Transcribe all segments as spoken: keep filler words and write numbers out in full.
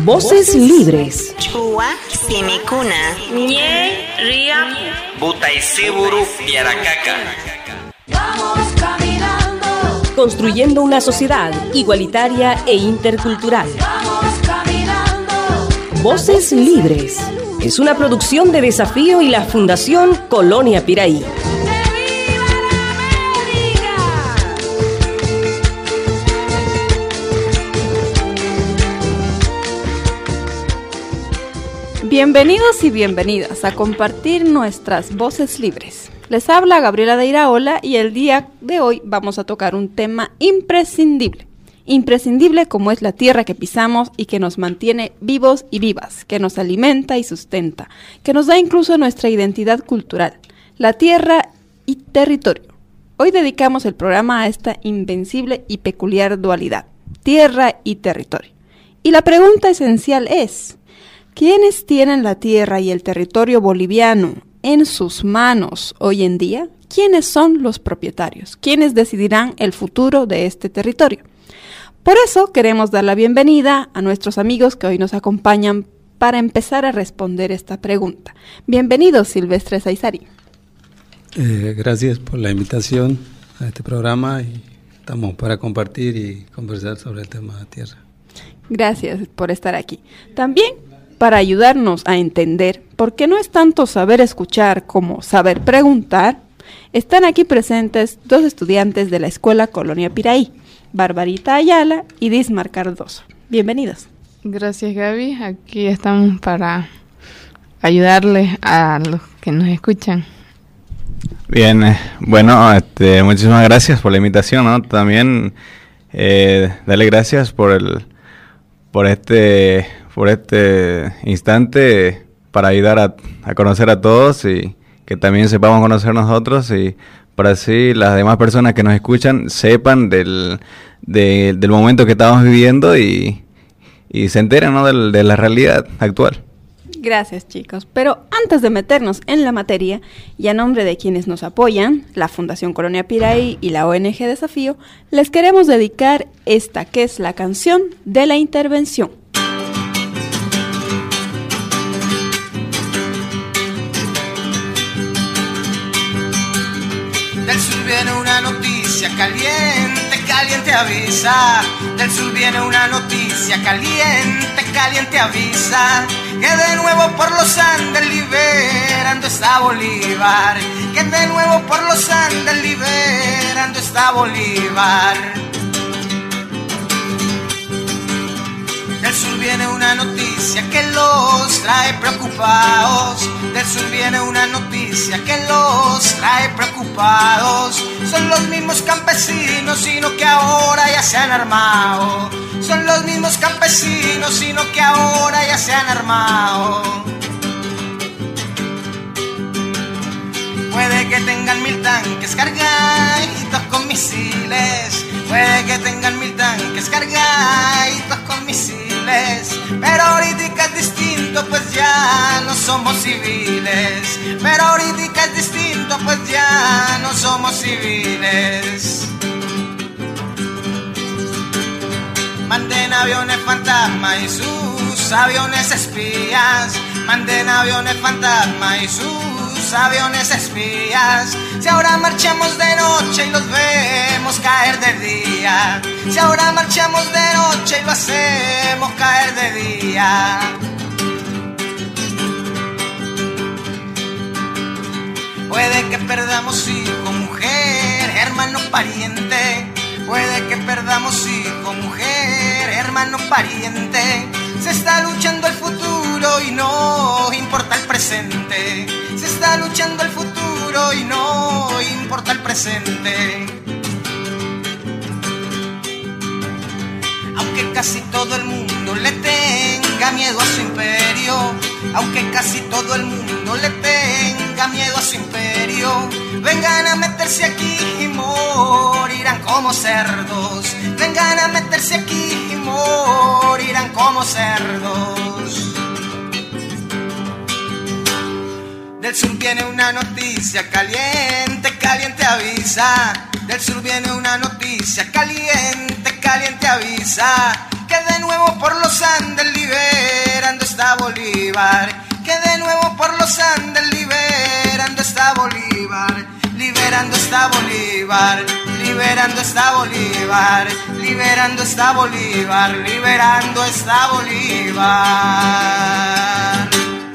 Voces libres. Chua Simicuna. Nye Ria Butaisiburu Piaracaca. Vamos caminando. Construyendo una sociedad igualitaria e intercultural. Vamos caminando. Voces libres. Es una producción de Desafío y la Fundación Colonia Piraí. Bienvenidos y bienvenidas a compartir nuestras voces libres. Les habla Gabriela de Iraola y el día de hoy vamos a tocar un tema imprescindible. Imprescindible como es la tierra que pisamos y que nos mantiene vivos y vivas, que nos alimenta y sustenta, que nos da incluso nuestra identidad cultural, la tierra y territorio. Hoy dedicamos el programa a esta invencible y peculiar dualidad, tierra y territorio. Y la pregunta esencial es: ¿quiénes tienen la tierra y el territorio boliviano en sus manos hoy en día? ¿Quiénes son los propietarios? ¿Quiénes decidirán el futuro de este territorio? Por eso queremos dar la bienvenida a nuestros amigos que hoy nos acompañan para empezar a responder esta pregunta. Bienvenidos, Silvestre Saizari. Eh, gracias por la invitación a este programa y estamos para compartir y conversar sobre el tema de la tierra. Gracias por estar aquí. También para ayudarnos a entender, porque no es tanto saber escuchar como saber preguntar, están aquí presentes dos estudiantes de la Escuela Colonia Piraí, Barbarita Ayala y Dismar Cardoso. Bienvenidos. Gracias, Gaby. Aquí estamos para ayudarles a los que nos escuchan. Bien, eh, bueno, este, muchísimas gracias por la invitación, ¿no? También eh, darle gracias por el, por este... por este instante para ayudar a, a conocer a todos y que también sepamos conocer nosotros y para así las demás personas que nos escuchan sepan del, de, del momento que estamos viviendo y, y se enteren, ¿no? de, de la realidad actual. Gracias, chicos. Pero antes de meternos en la materia, y a nombre de quienes nos apoyan, la Fundación Colonia Piraí y la O N G Desafío, les queremos dedicar esta que es la canción de la intervención. Del sur viene una noticia caliente, caliente avisa. Del sur viene una noticia caliente, caliente avisa. Que de nuevo por los Andes liberando está Bolívar. Que de nuevo por los Andes liberando está Bolívar. Del sur viene una noticia que los trae preocupados. Del sur viene una noticia que los trae preocupados. Son los mismos campesinos, sino que ahora ya se han armado. Son los mismos campesinos, sino que ahora ya se han armado. Puede que tengan mil tanques cargaditos con misiles. Puede que tengan mil tanques cargaditos con misiles. Pero ahorita es distinto, pues ya no somos civiles. Pero ahorita es distinto, pues ya no somos civiles. Manden aviones fantasma y sus aviones espías. Manden aviones fantasma y sus aviones espías. Si ahora marchamos de noche y los vemos caer de día. Si ahora marchamos de noche y lo hacemos caer de día. Puede que perdamos hijo, mujer, hermano, pariente. Puede que perdamos hijo, mujer, hermano, pariente. Se está luchando el futuro y no importa el presente. Se está luchando el futuro y no importa el presente. Aunque casi todo el mundo le tenga miedo a su imperio. Aunque casi todo el mundo le tenga miedo a su imperio. Vengan a meterse aquí y morirán como cerdos. Vengan a meterse aquí y morirán como cerdos. Del sur viene una noticia caliente, caliente avisa. Del sur viene una noticia caliente, caliente avisa. Que que de nuevo por los Andes liberando está Bolívar, que de nuevo por los Andes liberando está Bolívar, liberando está Bolívar, liberando está Bolívar, liberando está Bolívar, liberando está Bolívar.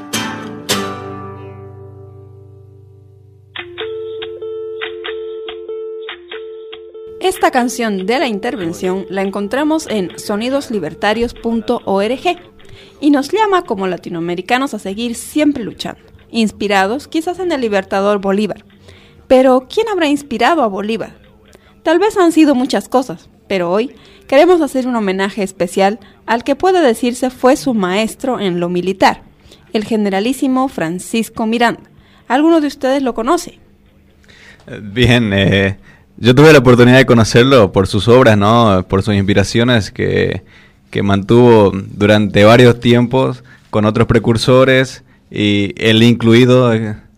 Esta canción de la intervención la encontramos en sonidos libertarios punto org y nos llama como latinoamericanos a seguir siempre luchando, inspirados quizás en el libertador Bolívar. Pero, ¿quién habrá inspirado a Bolívar? Tal vez han sido muchas cosas, pero hoy queremos hacer un homenaje especial al que puede decirse fue su maestro en lo militar, el generalísimo Francisco Miranda. ¿Alguno de ustedes lo conoce? Bien, eh... yo tuve la oportunidad de conocerlo por sus obras, ¿no? Por sus inspiraciones que, que mantuvo durante varios tiempos con otros precursores y él incluido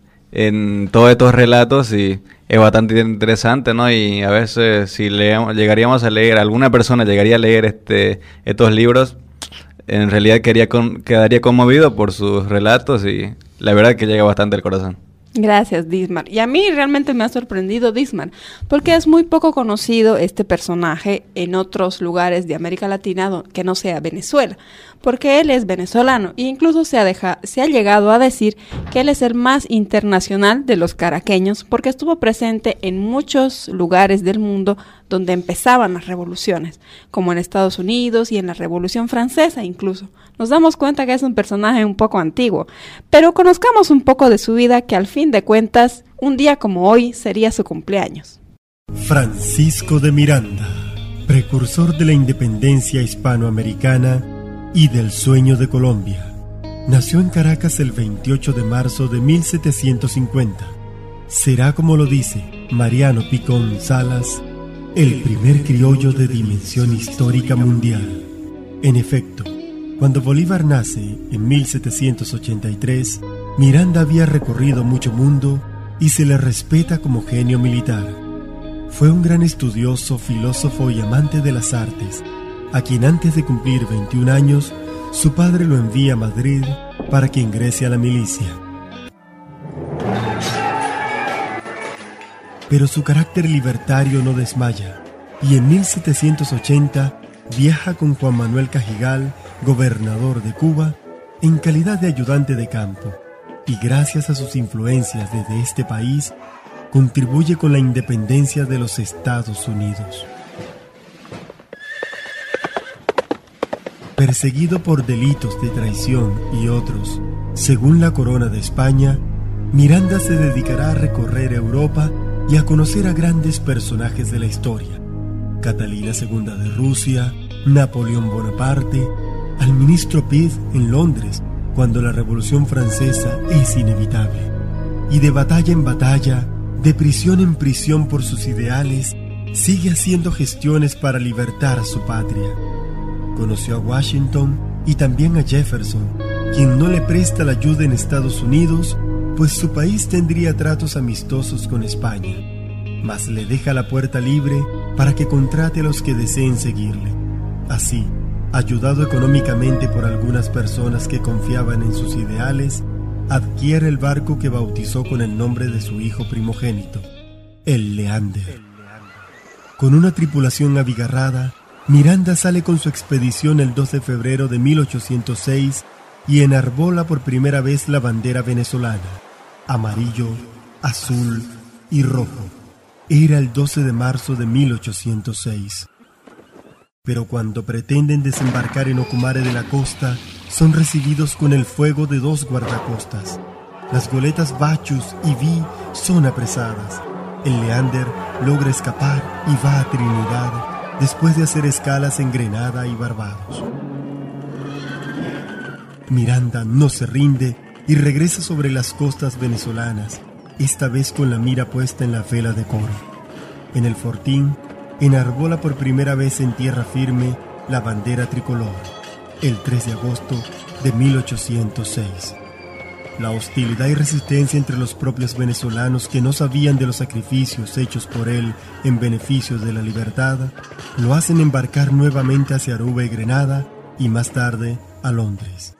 en todos estos relatos, y es bastante interesante, ¿no? Y a veces si leemos, llegaríamos a leer, alguna persona llegaría a leer este estos libros, en realidad quería con, quedaría conmovido por sus relatos y la verdad que llega bastante al corazón. Gracias, Dismar. Y a mí realmente me ha sorprendido Dismar, porque es muy poco conocido este personaje en otros lugares de América Latina que no sea Venezuela, porque él es venezolano e incluso se ha, deja, se ha llegado a decir que él es el más internacional de los caraqueños, porque estuvo presente en muchos lugares del mundo donde empezaban las revoluciones, como en Estados Unidos y en la Revolución Francesa incluso. Nos damos cuenta que es un personaje un poco antiguo, pero conozcamos un poco de su vida, que al fin de cuentas, un día como hoy sería su cumpleaños. Francisco de Miranda, precursor de la independencia hispanoamericana y del sueño de Colombia. Nació en Caracas el veintiocho de marzo de mil setecientos cincuenta. Será, como lo dice Mariano Picón Salas, el primer criollo de dimensión histórica mundial. En efecto, cuando Bolívar nace en mil setecientos ochenta y tres, Miranda había recorrido mucho mundo y se le respeta como genio militar. Fue un gran estudioso, filósofo y amante de las artes, a quien antes de cumplir veintiún años, su padre lo envía a Madrid para que ingrese a la milicia. Pero su carácter libertario no desmaya, y en mil setecientos ochenta viaja con Juan Manuel Cajigal, gobernador de Cuba, en calidad de ayudante de campo, y gracias a sus influencias desde este país, contribuye con la independencia de los Estados Unidos. Perseguido por delitos de traición y otros, según la Corona de España, Miranda se dedicará a recorrer Europa y a conocer a grandes personajes de la historia: Catalina segunda de Rusia, Napoleón Bonaparte, al ministro Pitt en Londres, cuando la Revolución Francesa es inevitable, y de batalla en batalla, de prisión en prisión por sus ideales, sigue haciendo gestiones para libertar a su patria. Conoció a Washington y también a Jefferson, quien no le presta la ayuda en Estados Unidos, pues su país tendría tratos amistosos con España, mas le deja la puerta libre para que contrate a los que deseen seguirle. Así, ayudado económicamente por algunas personas que confiaban en sus ideales, adquiere el barco que bautizó con el nombre de su hijo primogénito, el Leander. Con una tripulación abigarrada, Miranda sale con su expedición el dos de febrero de mil ochocientos seis y enarbola por primera vez la bandera venezolana, amarillo, azul y rojo. Era el doce de marzo de mil ochocientos seis. Pero cuando pretenden desembarcar en Ocumare de la Costa, son recibidos con el fuego de dos guardacostas. Las goletas Bachus y Vi son apresadas. El Leander logra escapar y va a Trinidad, después de hacer escalas en Grenada y Barbados. Miranda no se rinde y regresa sobre las costas venezolanas, esta vez con la mira puesta en la vela de Coro. En el Fortín, enarbola por primera vez en tierra firme la bandera tricolor, el tres de agosto de mil ochocientos seis. La hostilidad y resistencia entre los propios venezolanos que no sabían de los sacrificios hechos por él en beneficio de la libertad, lo hacen embarcar nuevamente hacia Aruba y Grenada y más tarde a Londres.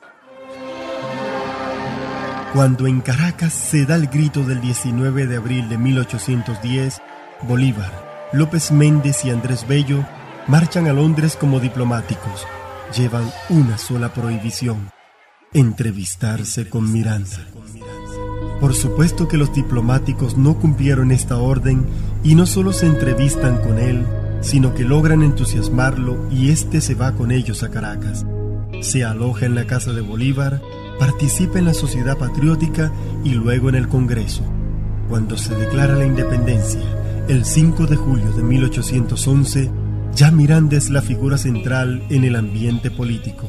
Cuando en Caracas se da el grito del diecinueve de abril de mil ochocientos diez, Bolívar, López Méndez y Andrés Bello marchan a Londres como diplomáticos. Llevan una sola prohibición: entrevistarse con Miranda. Por supuesto que los diplomáticos no cumplieron esta orden y no solo se entrevistan con él, sino que logran entusiasmarlo y éste se va con ellos a Caracas. Se aloja en la casa de Bolívar, participa en la Sociedad Patriótica y luego en el Congreso. Cuando se declara la independencia, el cinco de julio de mil ochocientos once, ya Miranda es la figura central en el ambiente político.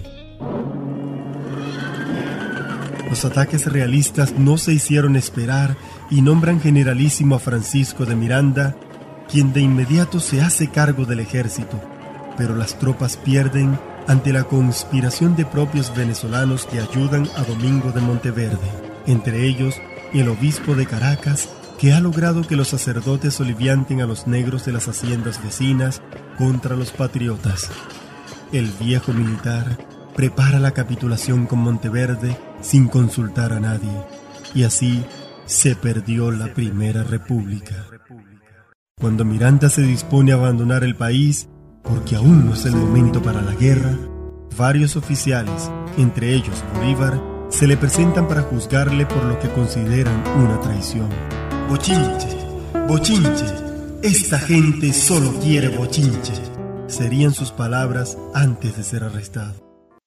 Los ataques realistas no se hicieron esperar y nombran generalísimo a Francisco de Miranda, quien de inmediato se hace cargo del ejército, pero las tropas pierden ante la conspiración de propios venezolanos que ayudan a Domingo de Monteverde, entre ellos el obispo de Caracas, que ha logrado que los sacerdotes olivianten a los negros de las haciendas vecinas contra los patriotas. El viejo militar prepara la capitulación con Monteverde sin consultar a nadie, y así se perdió la Primera República. Cuando Miranda se dispone a abandonar el país, porque aún no es el momento para la guerra, varios oficiales, entre ellos Bolívar, se le presentan para juzgarle por lo que consideran una traición. Bochinche, bochinche, esta gente solo quiere bochinche, serían sus palabras antes de ser arrestado.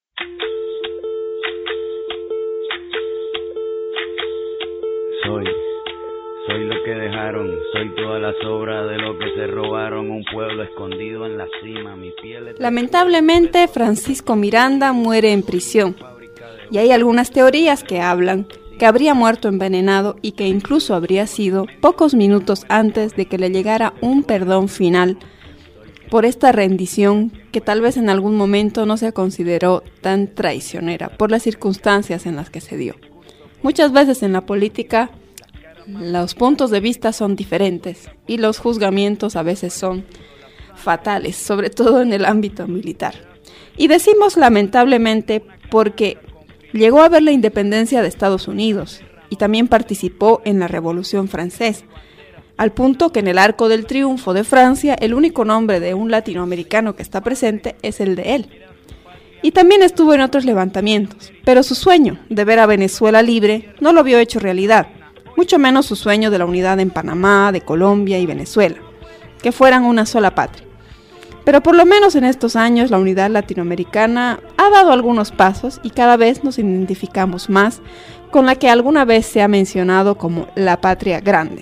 Soy, soy lo que dejaron, soy toda la sobra de lo que se robaron, un pueblo escondido en la cima, mi piel es... Lamentablemente, Francisco Miranda muere en prisión, y hay algunas teorías que hablan que habría muerto envenenado y que incluso habría sido pocos minutos antes de que le llegara un perdón final por esta rendición que tal vez en algún momento no se consideró tan traicionera por las circunstancias en las que se dio. Muchas veces en la política los puntos de vista son diferentes y los juzgamientos a veces son fatales, sobre todo en el ámbito militar. Y decimos lamentablemente porque llegó a ver la independencia de Estados Unidos y también participó en la Revolución Francesa, al punto que en el Arco del Triunfo de Francia el único nombre de un latinoamericano que está presente es el de él. Y también estuvo en otros levantamientos, pero su sueño de ver a Venezuela libre no lo vio hecho realidad, mucho menos su sueño de la unidad en Panamá, de Colombia y Venezuela, que fueran una sola patria. Pero por lo menos en estos años la unidad latinoamericana ha dado algunos pasos y cada vez nos identificamos más con la que alguna vez se ha mencionado como la patria grande.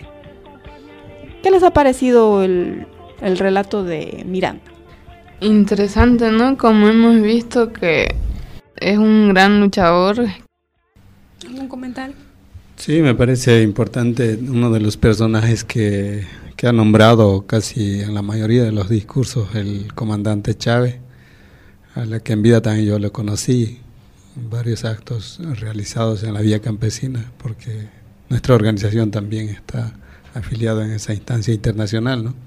¿Qué les ha parecido el, el relato de Miranda? Interesante, ¿no? Como hemos visto que es un gran luchador. ¿Algún comentario? Sí, me parece importante uno de los personajes que... que ha nombrado casi en la mayoría de los discursos el comandante Chávez, a la que en vida también yo lo conocí, en varios actos realizados en la vía campesina, porque nuestra organización también está afiliada en esa instancia internacional, ¿no?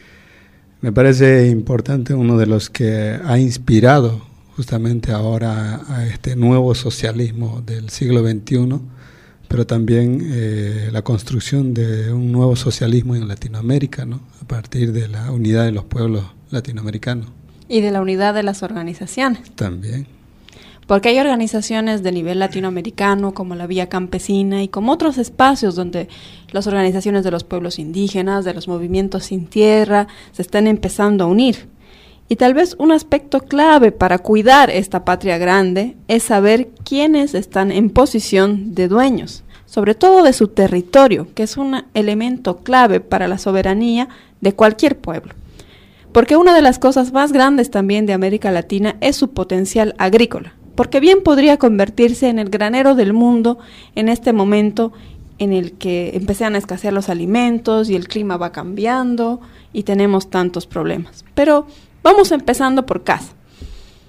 Me parece importante uno de los que ha inspirado justamente ahora a, a este nuevo socialismo del siglo veintiuno, pero también eh, la construcción de un nuevo socialismo en Latinoamérica, ¿no? A partir de la unidad de los pueblos latinoamericanos. Y de la unidad de las organizaciones. También. Porque hay organizaciones de nivel latinoamericano, como la Vía Campesina, y como otros espacios donde las organizaciones de los pueblos indígenas, de los movimientos sin tierra, se están empezando a unir. Y tal vez un aspecto clave para cuidar esta patria grande es saber quiénes están en posición de dueños, sobre todo de su territorio, que es un elemento clave para la soberanía de cualquier pueblo. Porque una de las cosas más grandes también de América Latina es su potencial agrícola, porque bien podría convertirse en el granero del mundo en este momento en el que empiezan a escasear los alimentos y el clima va cambiando y tenemos tantos problemas. Pero vamos empezando por casa.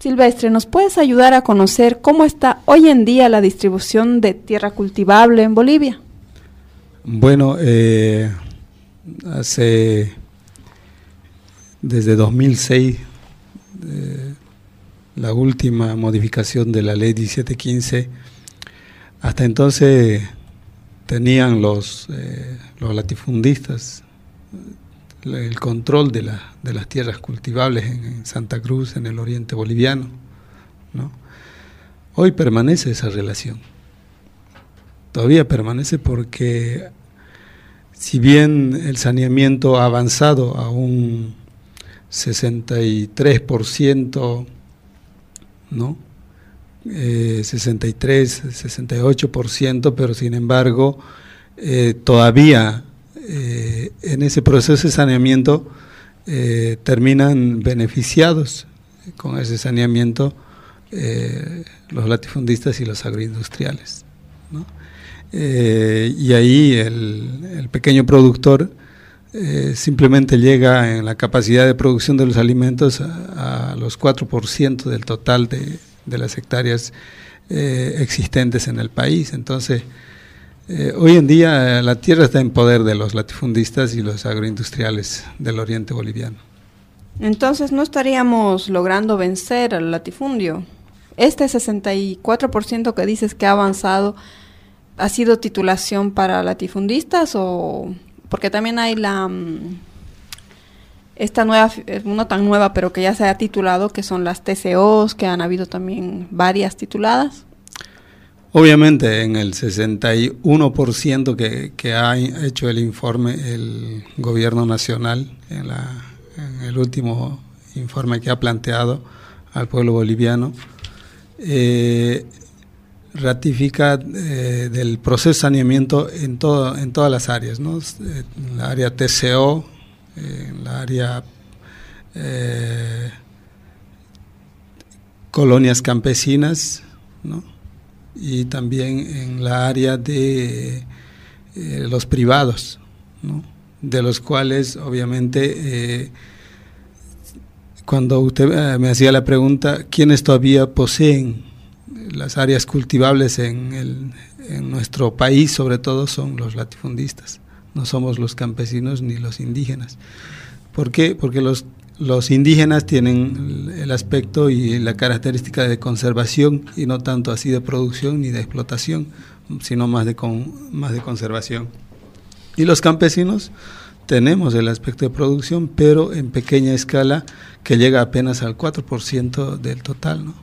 Silvestre, ¿nos puedes ayudar a conocer cómo está hoy en día la distribución de tierra cultivable en Bolivia? Bueno, eh, hace desde dos mil seis, eh, la última modificación de la ley diecisiete quince, hasta entonces tenían los, eh, los latifundistas el control de, la, de las tierras cultivables en, en Santa Cruz, en el oriente boliviano, ¿no? Hoy permanece esa relación, todavía permanece, porque si bien el saneamiento ha avanzado a un sesenta y tres por ciento, ¿no? Eh, sesenta y tres, sesenta y ocho por ciento, pero sin embargo eh, todavía eh, en ese proceso de saneamiento eh, terminan beneficiados con ese saneamiento eh, los latifundistas y los agroindustriales, ¿no? Eh, y ahí el, el pequeño productor eh, simplemente llega en la capacidad de producción de los alimentos a, a los cuatro por ciento del total de, de las hectáreas eh, existentes en el país. Entonces, eh, hoy en día la tierra está en poder de los latifundistas y los agroindustriales del oriente boliviano. Entonces, ¿no estaríamos logrando vencer al latifundio? Este sesenta y cuatro por ciento que dices que ha avanzado, ¿ha sido titulación para latifundistas o...? Porque también hay la esta nueva, no tan nueva, pero que ya se ha titulado, que son las T C Os, que han habido también varias tituladas. Obviamente en el sesenta y uno por ciento que, que ha hecho el informe el gobierno nacional, en, la, en el último informe que ha planteado al pueblo boliviano, eh, ratifica eh, del proceso de saneamiento en todo, en todas las áreas, ¿no? En la área T C O, eh, en la área eh, colonias campesinas, ¿no? Y también en la área de eh, los privados, ¿no? De los cuales obviamente eh, cuando usted eh, me hacía la pregunta, ¿quiénes todavía poseen las áreas cultivables en, el, en nuestro país? Sobre todo son los latifundistas, no somos los campesinos ni los indígenas. ¿Por qué? Porque los, los indígenas tienen el aspecto y la característica de conservación y no tanto así de producción ni de explotación, sino más de, con, más de conservación. Y los campesinos tenemos el aspecto de producción, pero en pequeña escala, que llega apenas al cuatro por ciento del total, ¿no?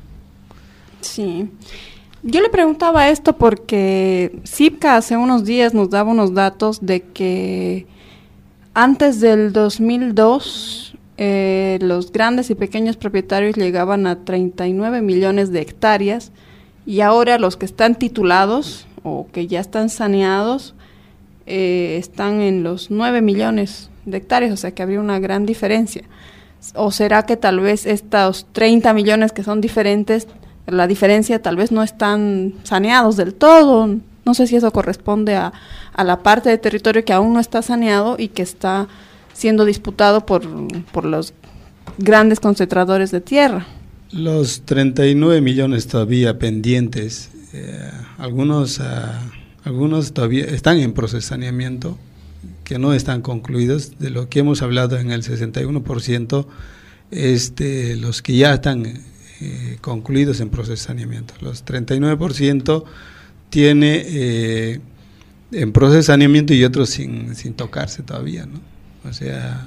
Sí, yo le preguntaba esto porque CIPCA hace unos días nos daba unos datos de que antes del dos mil dos eh, los grandes y pequeños propietarios llegaban a treinta y nueve millones de hectáreas y ahora los que están titulados o que ya están saneados eh, están en los nueve millones de hectáreas, o sea que habría una gran diferencia. ¿O será que tal vez estos treinta millones que son diferentes, la diferencia tal vez no están saneados del todo? No sé si eso corresponde a, a la parte de territorio que aún no está saneado y que está siendo disputado por, por los grandes concentradores de tierra. Los treinta y nueve millones todavía pendientes, eh, algunos, uh, algunos todavía están en proceso de saneamiento, que no están concluidos. De lo que hemos hablado en el sesenta y uno por ciento es de los que ya están Eh, concluidos en proceso de saneamiento. Los treinta y nueve por ciento tiene eh, en proceso de saneamiento y otros sin, sin tocarse todavía, ¿no? O sea,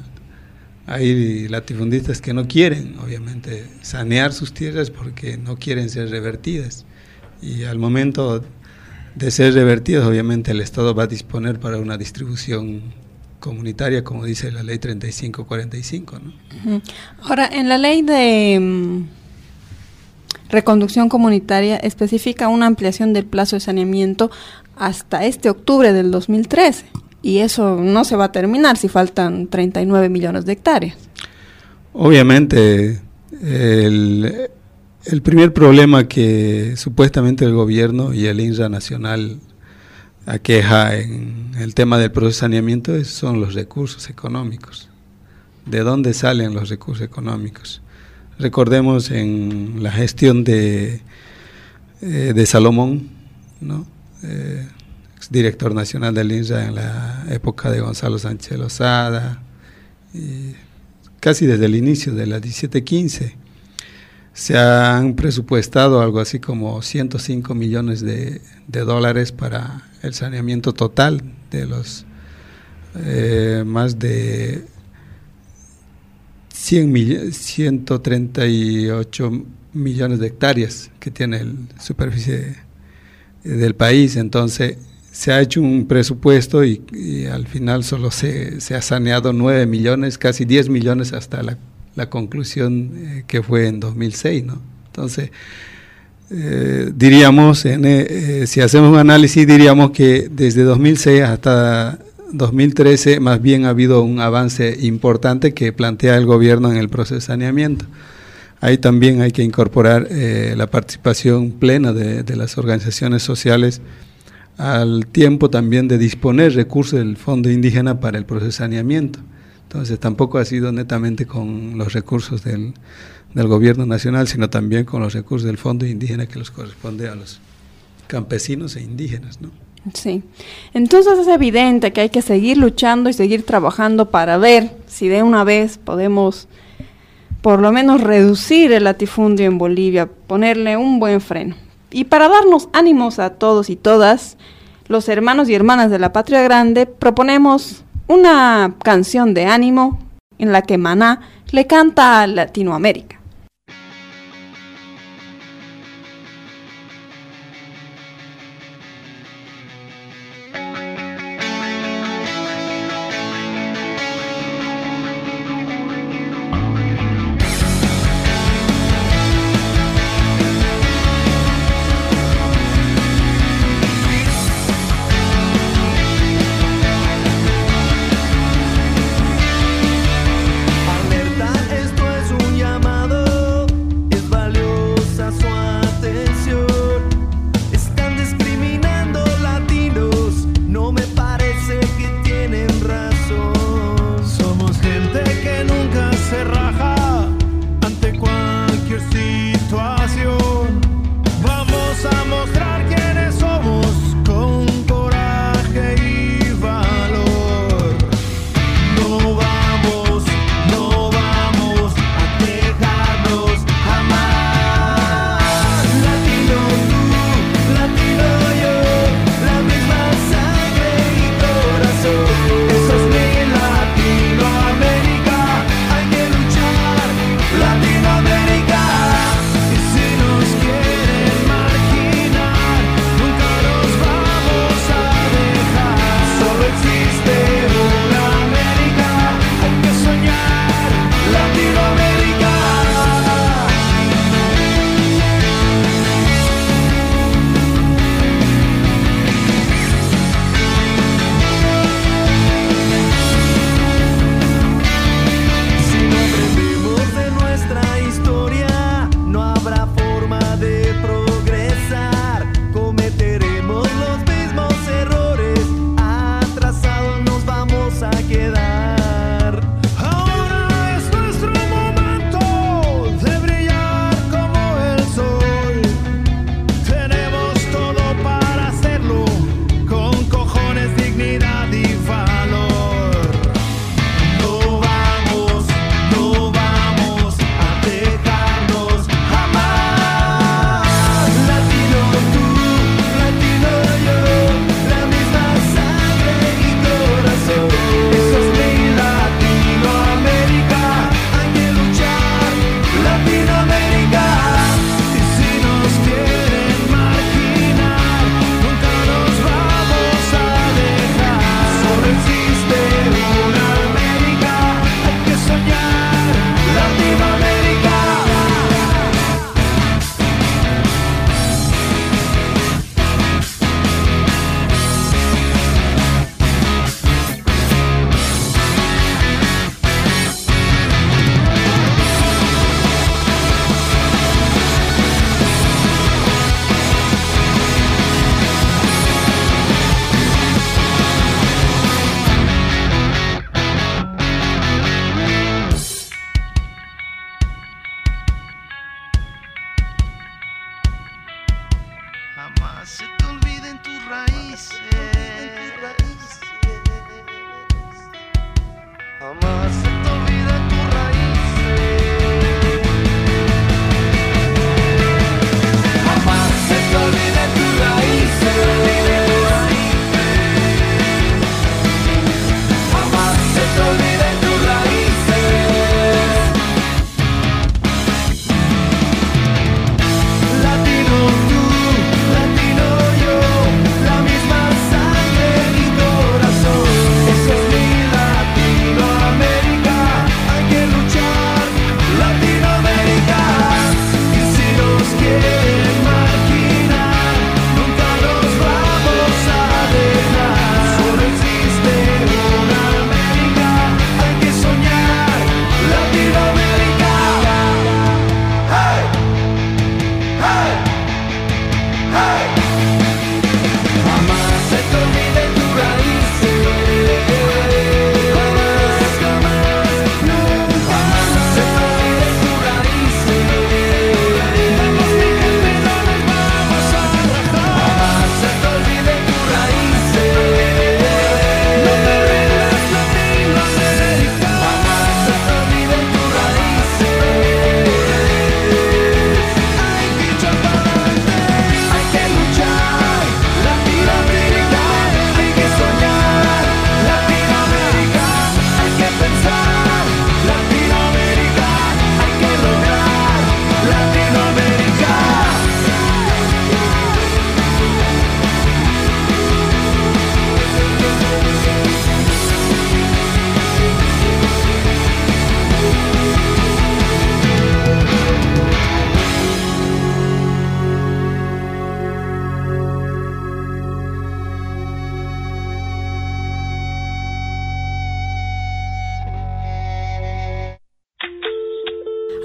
hay latifundistas que no quieren, obviamente, sanear sus tierras porque no quieren ser revertidas. Y al momento de ser revertidas, obviamente, el Estado va a disponer para una distribución comunitaria, como dice la ley treinta y cinco cuarenta y cinco, ¿no? Uh-huh. Ahora, en la ley de um, reconducción comunitaria especifica una ampliación del plazo de saneamiento hasta este octubre del dos mil trece, y eso no se va a terminar si faltan treinta y nueve millones de hectáreas. Obviamente, el, el primer problema que supuestamente el gobierno y el INRA nacional aqueja en el tema del proceso de saneamiento es, son los recursos económicos. ¿De dónde salen los recursos económicos? Recordemos en la gestión de, eh, de Salomón, ¿no? Eh, exdirector nacional del I N R A en la época de Gonzalo Sánchez Lozada, y casi desde el inicio de la diecisiete quince, se han presupuestado algo así como ciento cinco millones de, de dólares para el saneamiento total de los eh, más de cien mill- ciento treinta y ocho millones de hectáreas que tiene la superficie del país. Entonces se ha hecho un presupuesto y, y al final solo se, se ha saneado nueve millones, casi diez millones hasta la, la conclusión eh, que fue en dos mil seis, ¿no? Entonces, eh, diríamos, en, eh, si hacemos un análisis, diríamos que desde dos mil seis hasta dos mil trece más bien ha habido un avance importante que plantea el gobierno en el proceso de saneamiento. Ahí también hay que incorporar eh, la participación plena de, de las organizaciones sociales, al tiempo también de disponer recursos del Fondo Indígena para el proceso de saneamiento. Entonces tampoco ha sido netamente con los recursos del, del gobierno nacional, sino también con los recursos del Fondo Indígena que les corresponde a los campesinos e indígenas, ¿no? Sí, entonces es evidente que hay que seguir luchando y seguir trabajando para ver si de una vez podemos por lo menos reducir el latifundio en Bolivia, ponerle un buen freno. Y para darnos ánimos a todos y todas, los hermanos y hermanas de la Patria Grande, proponemos una canción de ánimo en la que Maná le canta a Latinoamérica. Esto es un llamado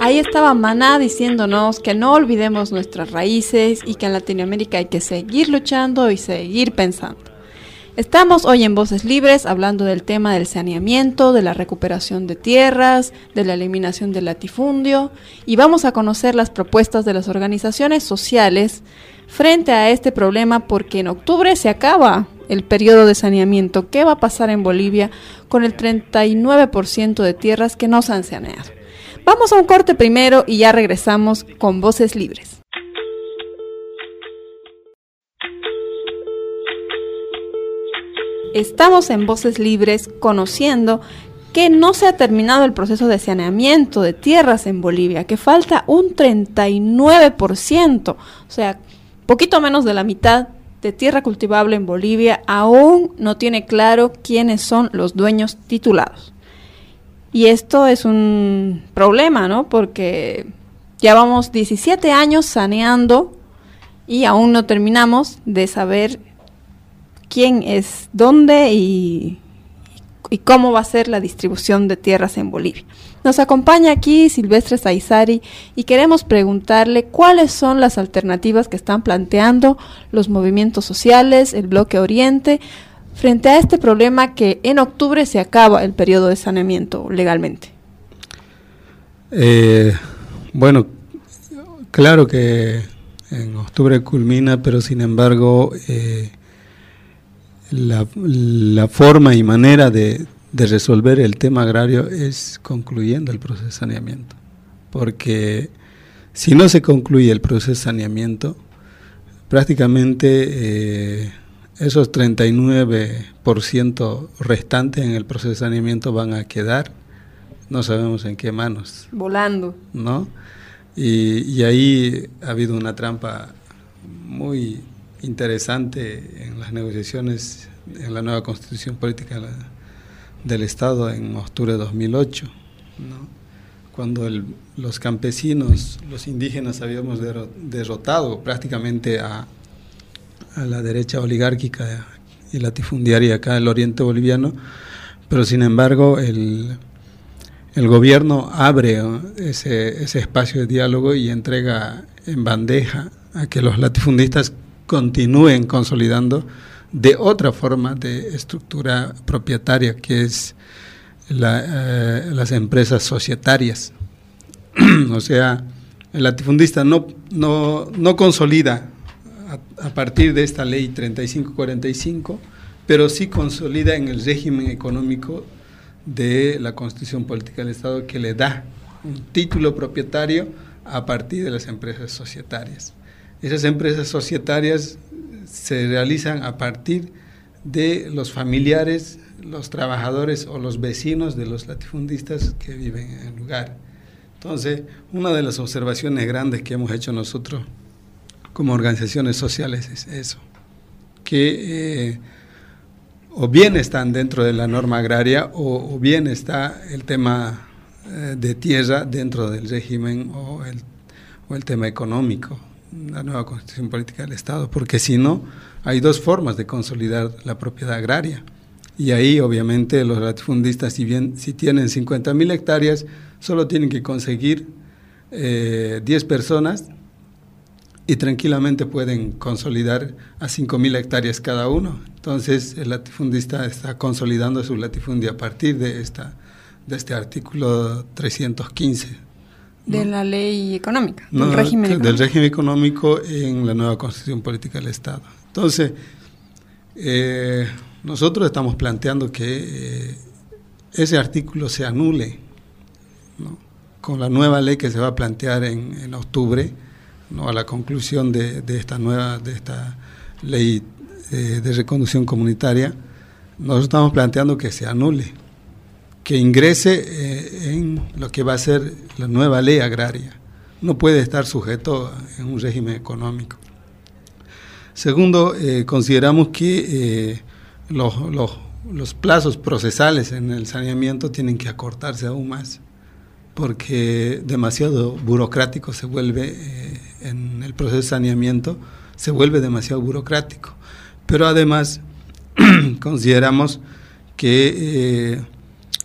Ahí estaba Maná diciéndonos que no olvidemos nuestras raíces y que en Latinoamérica hay que seguir luchando y seguir pensando. Estamos hoy en Voces Libres hablando del tema del saneamiento, de la recuperación de tierras, de la eliminación del latifundio, y vamos a conocer las propuestas de las organizaciones sociales frente a este problema, porque en octubre se acaba el periodo de saneamiento. ¿Qué va a pasar en Bolivia con el treinta y nueve por ciento de tierras que no se han saneado? Vamos a un corte primero y ya regresamos con Voces Libres. Estamos en Voces Libres conociendo que no se ha terminado el proceso de saneamiento de tierras en Bolivia, que falta un treinta y nueve por ciento, o sea, poquito menos de la mitad de tierra cultivable en Bolivia aún no tiene claro quiénes son los dueños titulados. Y esto es un problema, ¿no? Porque ya vamos diecisiete años saneando y aún no terminamos de saber quién es dónde y, y cómo va a ser la distribución de tierras en Bolivia. Nos acompaña aquí Silvestre Saizari y queremos preguntarle cuáles son las alternativas que están planteando los movimientos sociales, el Bloque Oriente, frente a este problema que en octubre se acaba el periodo de saneamiento legalmente. Eh, bueno, claro que en octubre culmina, pero sin embargo eh, la, la forma y manera de, de resolver el tema agrario es concluyendo el proceso de saneamiento, porque si no se concluye el proceso de saneamiento, prácticamente eh, esos treinta y nueve por ciento restantes en el proceso de saneamiento van a quedar, no sabemos en qué manos. Volando. ¿No? Y, y ahí ha habido una trampa muy interesante en las negociaciones en la nueva Constitución Política la, del Estado en octubre de dos mil ocho, ¿no? Cuando el, los campesinos, los indígenas habíamos derro, derrotado prácticamente a, a la derecha oligárquica y latifundiaria acá en el oriente boliviano, pero sin embargo el, el gobierno abre ese, ese espacio de diálogo y entrega en bandeja a que los latifundistas continúen consolidando de otra forma de estructura propietaria, que es la, eh, las empresas societarias. O sea, el latifundista no, no, no consolida a, a partir de esta ley treinta y cinco cuarenta y cinco, pero sí consolida en el régimen económico de la Constitución Política del Estado, que le da un título propietario a partir de las empresas societarias. Esas empresas societarias se realizan a partir de los familiares, los trabajadores o los vecinos de los latifundistas que viven en el lugar. Entonces, una de las observaciones grandes que hemos hecho nosotros como organizaciones sociales es eso, que eh, o bien están dentro de la norma agraria o, o bien está el tema eh, de tierra dentro del régimen o el, o el tema económico, la nueva Constitución Política del Estado, porque si no, hay dos formas de consolidar la propiedad agraria. Y ahí, obviamente, los latifundistas, si bien si tienen cincuenta mil hectáreas, solo tienen que conseguir eh, diez personas y tranquilamente pueden consolidar a cinco mil hectáreas cada uno. Entonces, el latifundista está consolidando su latifundio a partir de, esta, de este artículo trescientos quince. ¿No? De la ley económica, no, del régimen económico. Del régimen económico en la nueva Constitución Política del Estado. Entonces, eh, nosotros estamos planteando que eh, ese artículo se anule, ¿no? Con la nueva ley que se va a plantear en, en octubre, ¿no? A la conclusión de, de esta nueva, de esta ley eh, de reconducción comunitaria, nosotros estamos planteando que se anule, que ingrese eh, en lo que va a ser la nueva ley agraria. No puede estar sujeto en un régimen económico. Segundo, eh, consideramos que eh, los, los, los plazos procesales en el saneamiento tienen que acortarse aún más, porque demasiado burocrático se vuelve, eh, en el proceso de saneamiento, se vuelve demasiado burocrático. Pero además, consideramos que eh,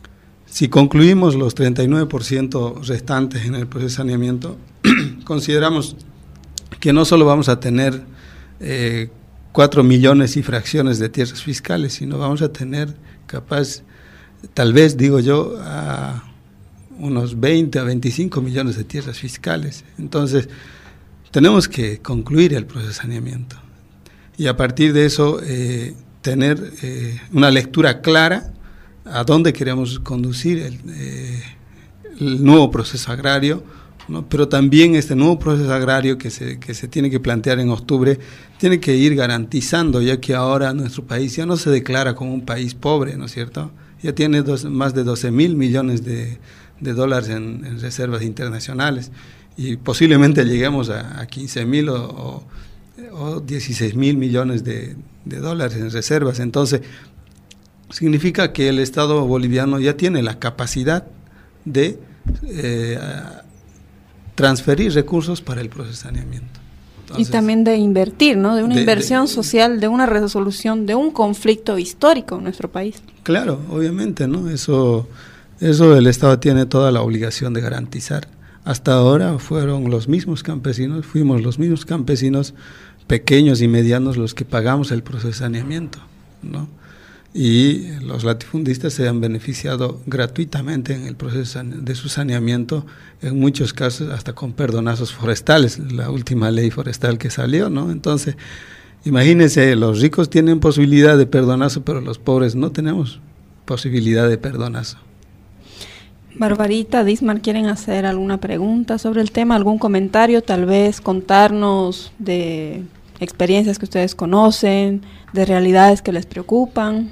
Si concluimos los treinta y nueve por ciento restantes en el proceso de saneamiento, consideramos que no solo vamos a tener eh, cuatro millones y fracciones de tierras fiscales, sino vamos a tener capaz, tal vez digo yo, a unos veinte a veinticinco millones de tierras fiscales. Entonces, tenemos que concluir el proceso de saneamiento y a partir de eso eh, tener eh, una lectura clara a dónde queremos conducir el, eh, el nuevo proceso agrario, ¿no? Pero también este nuevo proceso agrario que se, que se tiene que plantear en octubre tiene que ir garantizando, ya que ahora nuestro país ya no se declara como un país pobre, ¿no es cierto? Ya tiene dos, más de doce mil millones de, de dólares en, en reservas internacionales y posiblemente lleguemos a, a quince mil o, o, o dieciséis mil millones de, de dólares en reservas. Entonces, significa que el Estado boliviano ya tiene la capacidad de eh, transferir recursos para el proceso de saneamiento. Entonces, y también de invertir, ¿no? De una de, inversión de, social, de una resolución de un conflicto histórico en nuestro país. Claro, obviamente, ¿no? Eso, eso el Estado tiene toda la obligación de garantizar. Hasta ahora fueron los mismos campesinos, fuimos los mismos campesinos pequeños y medianos los que pagamos el proceso de saneamiento, ¿no? Y los latifundistas se han beneficiado gratuitamente en el proceso de su saneamiento, en muchos casos hasta con perdonazos forestales, la última ley forestal que salió, ¿no? Entonces, imagínense, los ricos tienen posibilidad de perdonazo, pero los pobres no tenemos posibilidad de perdonazo. Barbarita, Dismar, ¿quieren hacer alguna pregunta sobre el tema, algún comentario, tal vez contarnos de experiencias que ustedes conocen, de realidades que les preocupan?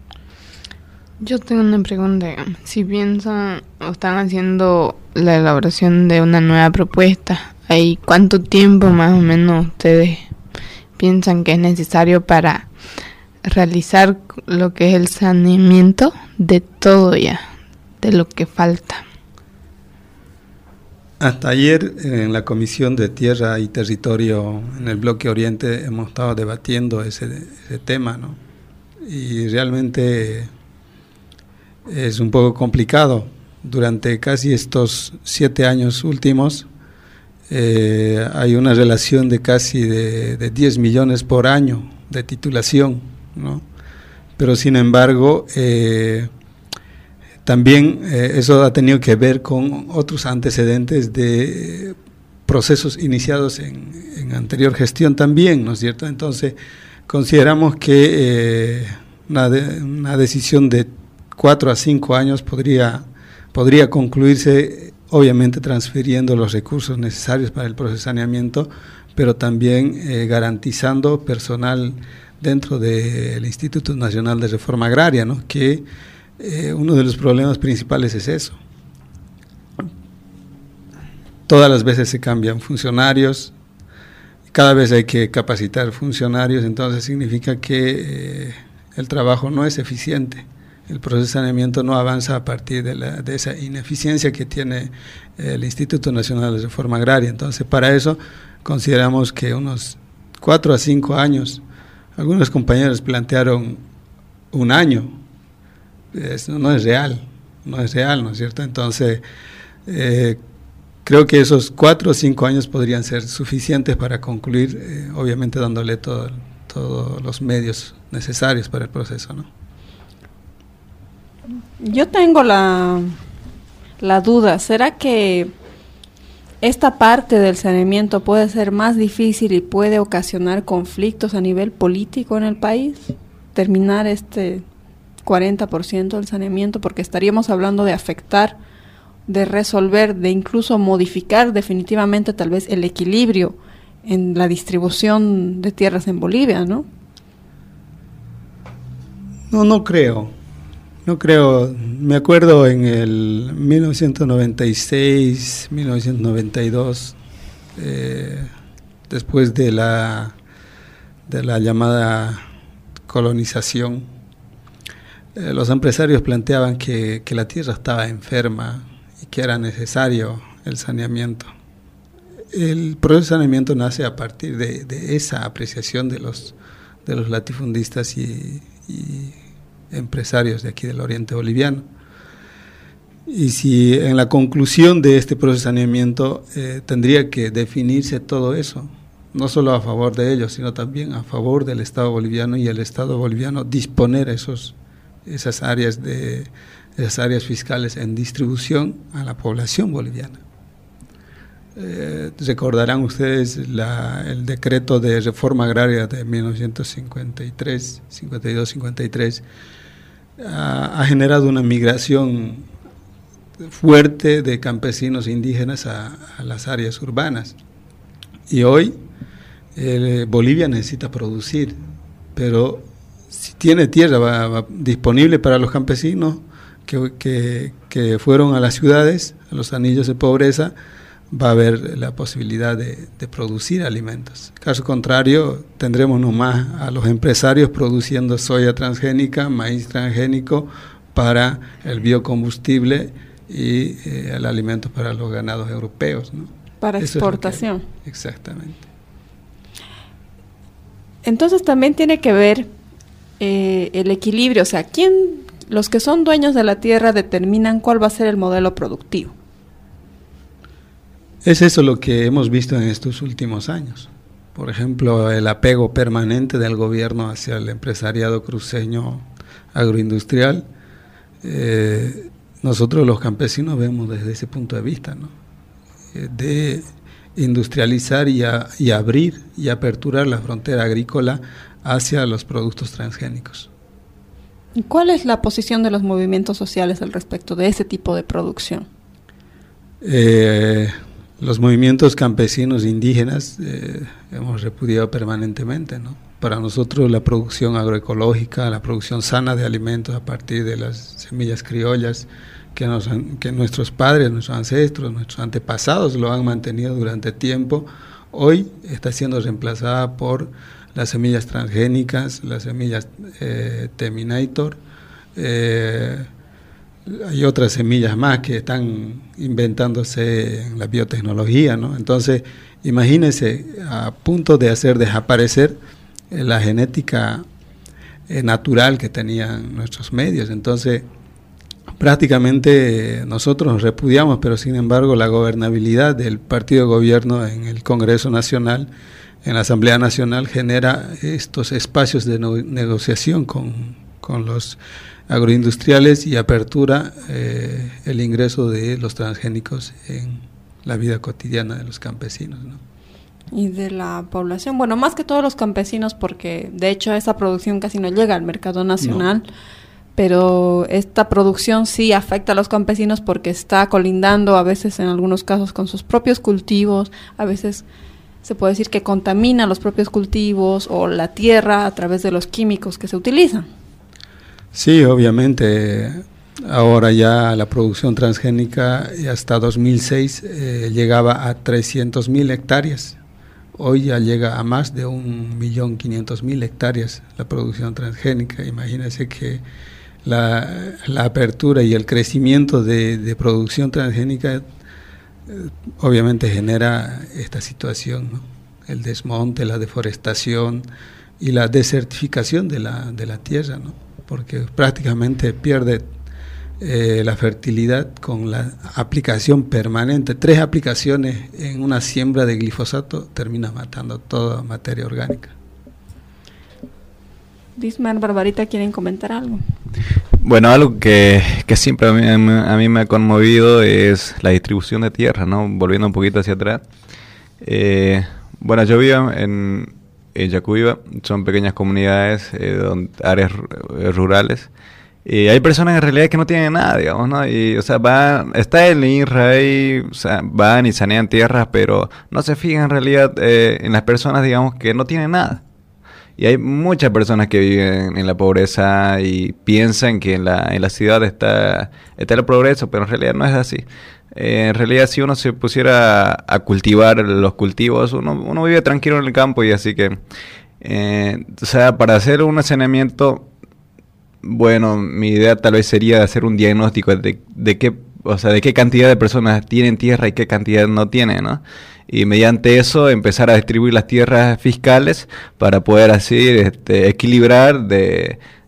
Yo tengo una pregunta. Si piensan o están haciendo la elaboración de una nueva propuesta, ¿hay cuánto tiempo más o menos ustedes piensan que es necesario para realizar lo que es el saneamiento de todo ya, de lo que falta? Hasta ayer en la Comisión de Tierra y Territorio en el Bloque Oriente hemos estado debatiendo ese, ese tema, ¿no? Y realmente es un poco complicado. Durante casi estos siete años últimos eh, hay una relación de casi de, de diez millones por año de titulación, ¿no? Pero sin embargo eh, también eh, eso ha tenido que ver con otros antecedentes de procesos iniciados en, en anterior gestión también, ¿no es cierto? Entonces consideramos que eh, una, de, una decisión de cuatro a cinco años podría, podría concluirse, obviamente transfiriendo los recursos necesarios para el proceso de saneamiento, pero también eh, garantizando personal dentro del Instituto Nacional de Reforma Agraria, ¿no? Que eh, uno de los problemas principales es eso. Todas las veces se cambian funcionarios, cada vez hay que capacitar funcionarios, entonces significa que eh, el trabajo no es eficiente. El proceso de saneamiento no avanza a partir de, la, de esa ineficiencia que tiene el Instituto Nacional de Reforma Agraria. Entonces, para eso consideramos que unos cuatro a cinco años, algunos compañeros plantearon un año, eso no es real, no es real, ¿no es cierto? Entonces, eh, creo que esos cuatro o cinco años podrían ser suficientes para concluir, eh, obviamente dándole todo, todos los medios necesarios para el proceso, ¿no? Yo tengo la, la duda, ¿será que esta parte del saneamiento puede ser más difícil y puede ocasionar conflictos a nivel político en el país? Terminar este cuarenta por ciento del saneamiento, porque estaríamos hablando de afectar, de resolver, de incluso modificar definitivamente tal vez el equilibrio en la distribución de tierras en Bolivia, ¿no? No, no creo. No creo, me acuerdo en el mil novecientos noventa y seis, mil novecientos noventa y dos, eh, después de la, de la llamada colonización, eh, los empresarios planteaban que, que la tierra estaba enferma y que era necesario el saneamiento. El proceso de saneamiento nace a partir de, de esa apreciación de los, de los latifundistas y, y empresarios de aquí del oriente boliviano. Y si en la conclusión de este proceso de saneamiento eh, tendría que definirse todo eso, no solo a favor de ellos, sino también a favor del Estado boliviano, y el Estado boliviano disponer esos, esas áreas de esas áreas fiscales en distribución a la población boliviana. Eh, recordarán ustedes la, el decreto de reforma agraria de mil novecientos cincuenta y tres, cincuenta y dos, cincuenta y tres, ha, ha generado una migración fuerte de campesinos indígenas a, a las áreas urbanas. Y hoy eh, Bolivia necesita producir, pero si tiene tierra va, va disponible para los campesinos que, que, que fueron a las ciudades, a los anillos de pobreza, va a haber la posibilidad de, de producir alimentos. Caso contrario, tendremos nomás a los empresarios produciendo soya transgénica, maíz transgénico para el biocombustible y eh, el alimento para los ganados europeos, ¿no? Para Eso exportación. Es lo que, exactamente. Entonces también tiene que ver eh, el equilibrio, o sea, ¿quién, los que son dueños de la tierra determinan cuál va a ser el modelo productivo? Es eso lo que hemos visto en estos últimos años. Por ejemplo, el apego permanente del gobierno hacia el empresariado cruceño agroindustrial. Eh, nosotros los campesinos vemos desde ese punto de vista, ¿no? Eh, de industrializar y, a, y abrir y aperturar la frontera agrícola hacia los productos transgénicos. ¿Y cuál es la posición de los movimientos sociales al respecto de ese tipo de producción? Eh, los movimientos campesinos indígenas eh, hemos repudiado permanentemente, ¿no? Para nosotros la producción agroecológica, la producción sana de alimentos a partir de las semillas criollas que, nos, que nuestros padres, nuestros ancestros, nuestros antepasados lo han mantenido durante tiempo, hoy está siendo reemplazada por las semillas transgénicas, las semillas eh, Terminator, eh, hay otras semillas más que están inventándose en la biotecnología, ¿no? Entonces, imagínense, a punto de hacer desaparecer eh, la genética eh, natural que tenían nuestros medios. Entonces, prácticamente eh, nosotros repudiamos, pero sin embargo la gobernabilidad del partido de gobierno en el Congreso Nacional, en la Asamblea Nacional, genera estos espacios de no, negociación con, con los agroindustriales y apertura eh, el ingreso de los transgénicos en la vida cotidiana de los campesinos, ¿no? Y de la población, bueno, más que todos los campesinos, porque de hecho esa producción casi no llega al mercado nacional, no. Pero esta producción sí afecta a los campesinos porque está colindando a veces en algunos casos con sus propios cultivos, a veces se puede decir que contamina los propios cultivos o la tierra a través de los químicos que se utilizan. Sí, obviamente, ahora ya la producción transgénica hasta dos mil seis eh, llegaba a trescientos mil hectáreas, hoy ya llega a más de un millón quinientos mil hectáreas la producción transgénica. Imagínense que la, la apertura y el crecimiento de, de producción transgénica eh, obviamente genera esta situación, ¿no? El desmonte, la deforestación y la desertificación de la, de la tierra, ¿no? Porque prácticamente pierde eh, la fertilidad con la aplicación permanente. Tres aplicaciones en una siembra de glifosato termina matando toda materia orgánica. Dismar, Barbarita, ¿quieren comentar algo? Bueno, algo que, que siempre a mí, a mí me ha conmovido es la distribución de tierra, ¿no? Volviendo un poquito hacia atrás. Eh, bueno, yo vivo en... En Yacuiba, son pequeñas comunidades, eh, donde, áreas rurales, y hay personas en realidad que no tienen nada, digamos, ¿no? Y, o sea, van, está el I N R A ahí, o sea, van y sanean tierras, pero no se fijan en realidad eh, en las personas, digamos, que no tienen nada. Y hay muchas personas que viven en la pobreza y piensan que en la, en la ciudad está, está el progreso, pero en realidad no es así. Eh, en realidad, si uno se pusiera a, a cultivar los cultivos, uno, uno vive tranquilo en el campo, y así que, eh, o sea, para hacer un saneamiento, bueno, mi idea tal vez sería hacer un diagnóstico de, de qué, o sea, de qué cantidad de personas tienen tierra y qué cantidad no tienen, ¿no? Y mediante eso empezar a distribuir las tierras fiscales para poder así este, equilibrar de,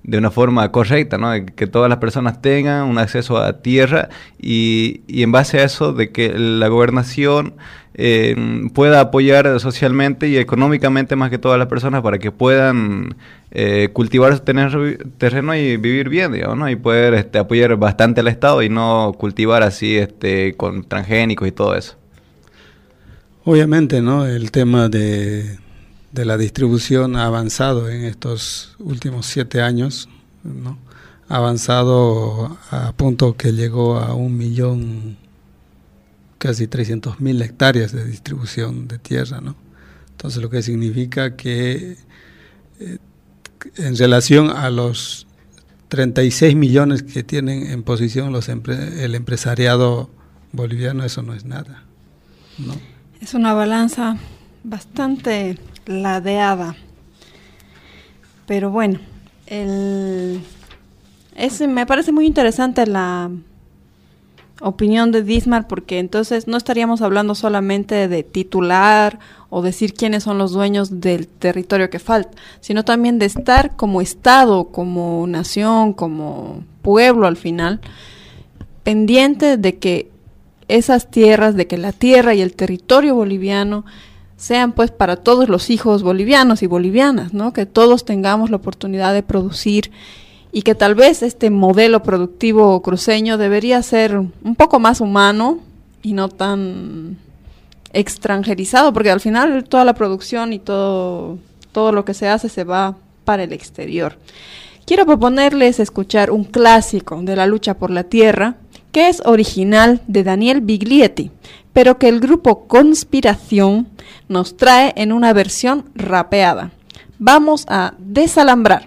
de una forma correcta, ¿no? De que todas las personas tengan un acceso a tierra y, y en base a eso de que la gobernación eh, pueda apoyar socialmente y económicamente más que todas las personas para que puedan eh, cultivar su terreno y vivir bien, digamos, ¿no? Y poder este, apoyar bastante al Estado y no cultivar así este, con transgénicos y todo eso. Obviamente, ¿no? El tema de, de la distribución ha avanzado en estos últimos siete años, ¿no? Ha avanzado a punto que llegó a un millón, casi trescientos mil hectáreas de distribución de tierra, ¿no? Entonces, lo que significa que eh, en relación a los treinta y seis millones que tienen en posición los empre- el empresariado boliviano, eso no es nada, ¿no? Es una balanza bastante ladeada. Pero bueno, el, es, me parece muy interesante la opinión de Dismar, porque entonces no estaríamos hablando solamente de titular o decir quiénes son los dueños del territorio que falta, sino también de estar como Estado, como nación, como pueblo al final, pendiente de que esas tierras, de que la tierra y el territorio boliviano sean pues para todos los hijos bolivianos y bolivianas, ¿no? Que todos tengamos la oportunidad de producir y que tal vez este modelo productivo cruceño debería ser un poco más humano y no tan extranjerizado, porque al final toda la producción y todo, todo lo que se hace se va para el exterior. Quiero proponerles escuchar un clásico de la lucha por la tierra, que es original de Daniel Biglietti, pero que el grupo Conspiración nos trae en una versión rapeada. Vamos a desalambrar.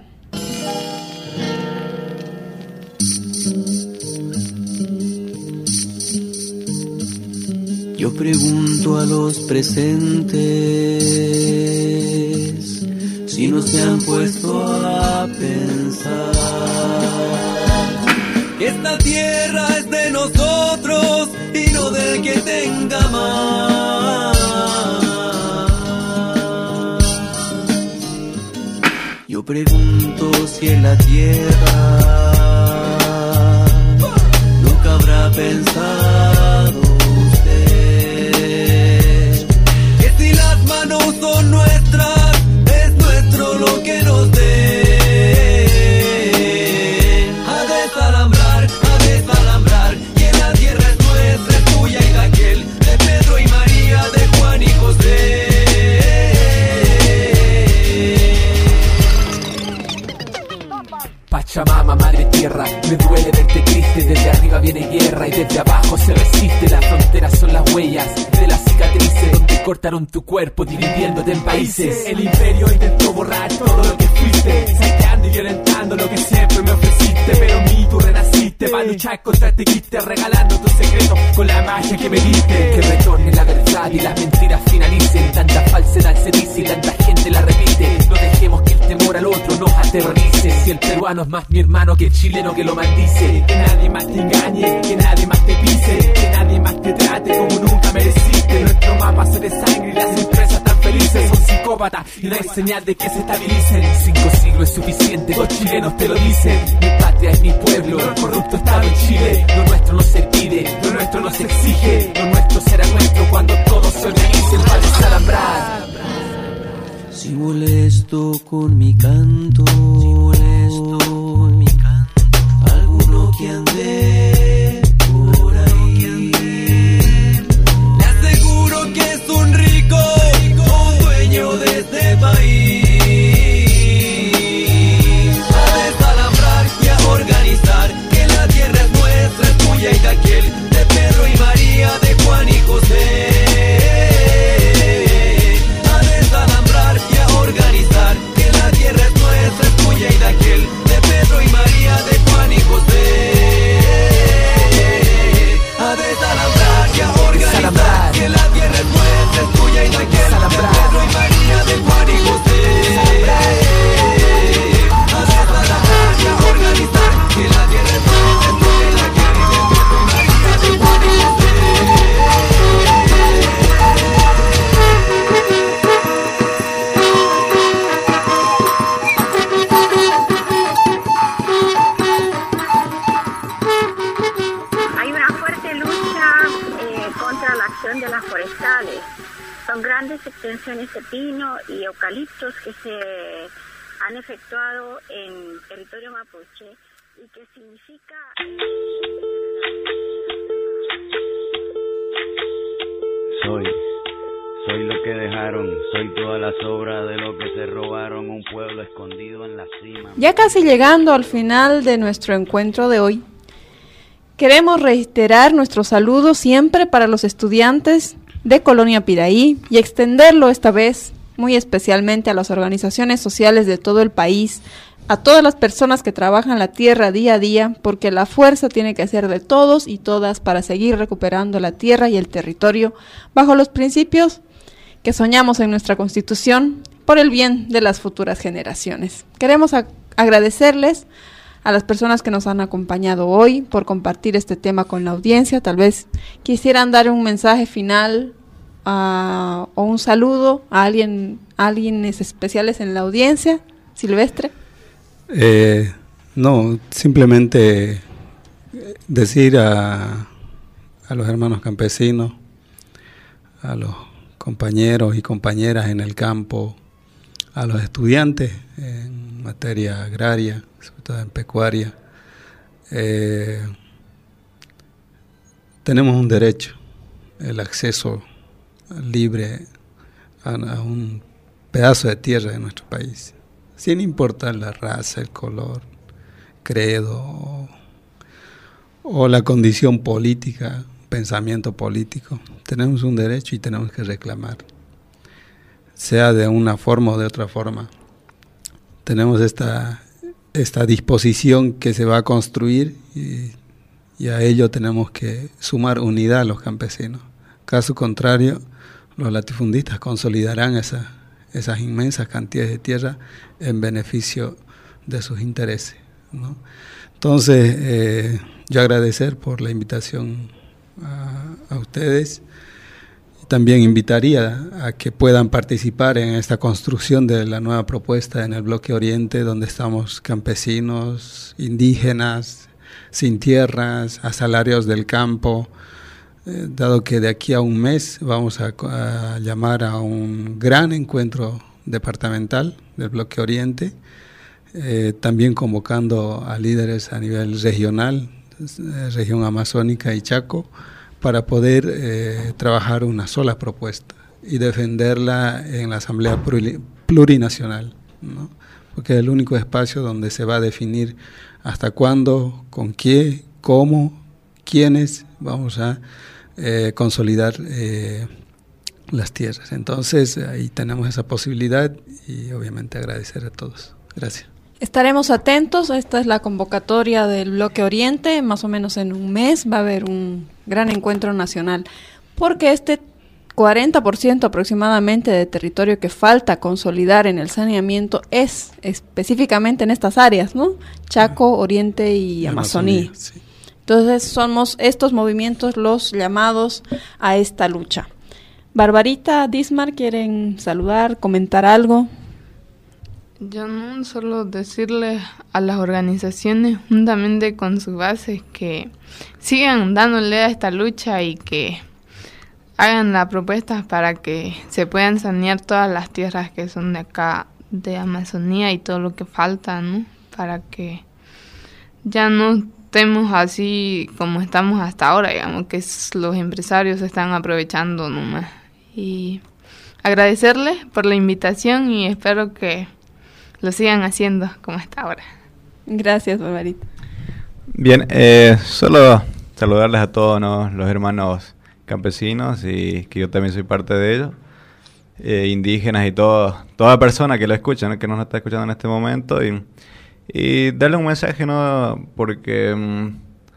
Yo pregunto a los presentes si no se han puesto a pensar que esta tierra es de nosotros y no del que tenga más. Yo pregunto si en la tierra nunca habrá pensado usted que si las manos son nuestras, es nuestro lo que nos dé. Pachamama, madre tierra, me duele verte triste. Desde arriba viene guerra y desde abajo se resiste. Las fronteras son las huellas de las cicatrices donde cortaron tu cuerpo dividiéndote en países. El imperio intentó borrar todo lo que fuiste, saqueando y violentando lo que siempre me ofreciste. Pero mí tú renaciste para luchar contra este quiste, regalando tus secretos con la magia que me diste. Que retorne la verdad y las mentiras finalicen. Tanta falsedad se dice y tanta gente la repite. No dejemos que el temor al otro nos aterrorice. Si el peruano es más mi hermano que el chileno que lo maldice, que nadie más te engañe, que nadie más te pise, que nadie más te trate como nunca mereciste. Nuestro mapa se de sangre y las empresas tan felices son psicópatas y no hay señal de que se estabilicen. Cinco siglos es suficiente, los chilenos te lo dicen. Mi patria es mi pueblo, el corrupto estado en Chile. Lo nuestro no se pide, lo nuestro no se exige. Lo nuestro será nuestro cuando todos se organicen para desalambrar. Si molesto con mi canto, si molesto con mi canto, alguno que ande por ahí, le aseguro que es un rico, un dueño de este país. A desalambrar y a organizar, que la tierra es nuestra, es tuya y de aquel, de Pedro y María, de Juan y José. Organizar, que la tierra es nuestra, es tuya y de aquel, de Pedro y María, de Juan y José. A desalambrar y a organizar, que la tierra es nuestra, es tuya y de aquel, de Pedro y María, de Juan y José. A desalambrar y a organizar, que la tierra es nuestra, es tuya y de aquel, de Pedro y María, de Juan y José. contra la acción de las forestales. Son grandes extensiones de pino y eucaliptos que se han efectuado en territorio mapuche y que significa... Soy, soy lo que dejaron, soy toda la sobra de lo que se robaron, un pueblo escondido en la cima. Ya casi llegando al final de nuestro encuentro de hoy, queremos reiterar nuestro saludo siempre para los estudiantes de Colonia Piraí y extenderlo esta vez muy especialmente a las organizaciones sociales de todo el país, a todas las personas que trabajan la tierra día a día, porque la fuerza tiene que ser de todos y todas para seguir recuperando la tierra y el territorio bajo los principios que soñamos en nuestra Constitución por el bien de las futuras generaciones. Queremos a- agradecerles a las personas que nos han acompañado hoy por compartir este tema con la audiencia. Tal vez quisieran dar un mensaje final uh, o un saludo a alguien, a alguien especiales en la audiencia. Silvestre. Eh, no, simplemente decir a, a los hermanos campesinos, a los compañeros y compañeras en el campo, a los estudiantes en materia agraria, sobre todo en pecuaria, eh, tenemos un derecho, el acceso libre a, a un pedazo de tierra de nuestro país, sin importar la raza, el color, credo o, o la condición política, pensamiento político. Tenemos un derecho y tenemos que reclamar, sea de una forma o de otra forma. Tenemos esta, esta disposición que se va a construir y, y a ello tenemos que sumar unidad a los campesinos. Caso contrario, los latifundistas consolidarán esa esas inmensas cantidades de tierra en beneficio de sus intereses, ¿no? Entonces, eh, yo agradecer por la invitación a, a ustedes. También invitaría a que puedan participar en esta construcción de la nueva propuesta en el Bloque Oriente, donde estamos campesinos, indígenas, sin tierras, asalariados del campo, Eh, dado que de aquí a un mes vamos a, a llamar a un gran encuentro departamental del Bloque Oriente, eh, también convocando a líderes a nivel regional, eh, región amazónica y Chaco, para poder eh, trabajar una sola propuesta y defenderla en la Asamblea Plurinacional, ¿no? Porque es el único espacio donde se va a definir hasta cuándo, con qué, cómo, quiénes vamos a Eh, consolidar eh, las tierras. Entonces ahí tenemos esa posibilidad y obviamente agradecer a todos. Gracias. Estaremos atentos. Esta es la convocatoria del Bloque Oriente. Más o menos en un mes va a haber un gran encuentro nacional, porque este cuarenta por ciento aproximadamente de territorio que falta consolidar en el saneamiento es específicamente en estas áreas, ¿no? Chaco, Oriente y Amazonía. Amazonía, sí. Entonces somos estos movimientos los llamados a esta lucha. Barbarita, Dismar, ¿quieren saludar, comentar algo? Yo no, solo decirles a las organizaciones, juntamente con sus bases, que sigan dándole a esta lucha y que hagan las propuestas para que se puedan sanear todas las tierras que son de acá, de Amazonía, y todo lo que falta, ¿no? Para que ya no estemos así como estamos hasta ahora, digamos, que los empresarios se están aprovechando nomás. Y agradecerles por la invitación y espero que lo sigan haciendo como hasta ahora. Gracias, Barbarita. Bien, eh, solo saludarles a todos, ¿no?, los hermanos campesinos, y que yo también soy parte de ellos, eh, indígenas y todo, toda persona que lo escucha, ¿no?, que nos está escuchando en este momento, y Y darle un mensaje, ¿no? Porque um,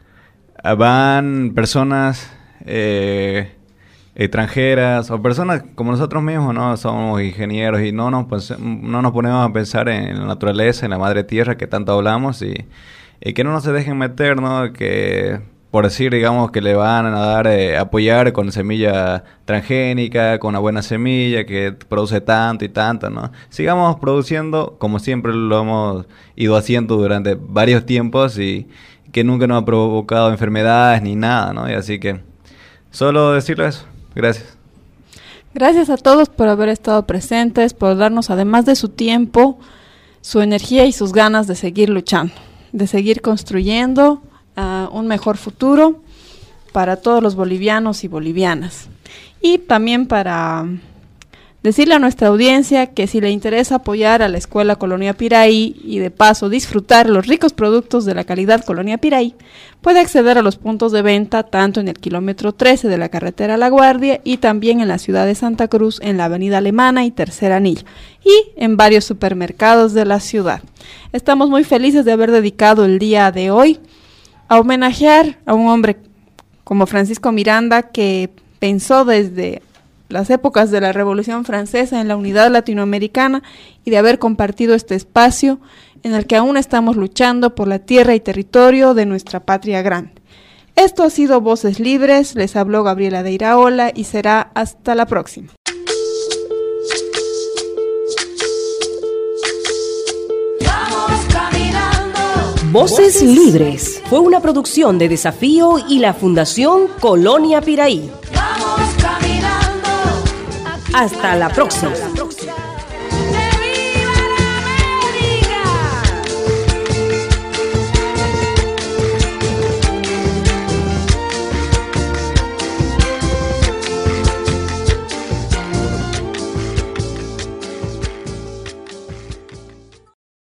van personas eh, extranjeras o personas como nosotros mismos, ¿no? Somos ingenieros y no nos, no nos ponemos a pensar en la naturaleza, en la madre tierra que tanto hablamos, y, y que no nos se dejen meter, ¿no? Que por decir, digamos, que le van a dar, eh, apoyar con semilla transgénica, con una buena semilla que produce tanto y tanto, ¿no? Sigamos produciendo como siempre lo hemos ido haciendo durante varios tiempos y que nunca nos ha provocado enfermedades ni nada, ¿no? Y así que solo decirle eso. Gracias. Gracias a todos por haber estado presentes, por darnos, además de su tiempo, su energía y sus ganas de seguir luchando, de seguir construyendo uh, un mejor futuro para todos los bolivianos y bolivianas. Y también para decirle a nuestra audiencia que si le interesa apoyar a la Escuela Colonia Piraí y de paso disfrutar los ricos productos de la calidad Colonia Piraí, puede acceder a los puntos de venta tanto en el kilómetro trece de la carretera La Guardia y también en la ciudad de Santa Cruz en la avenida Alemana y Tercer Anillo y en varios supermercados de la ciudad. Estamos muy felices de haber dedicado el día de hoy a homenajear a un hombre como Francisco Miranda, que pensó desde las épocas de la Revolución Francesa en la unidad latinoamericana y de haber compartido este espacio en el que aún estamos luchando por la tierra y territorio de nuestra patria grande. Esto ha sido Voces Libres, les habló Gabriela de Iraola y será hasta la próxima. Voces Libres fue una producción de Desafío y la Fundación Colonia Piraí. Hasta la próxima.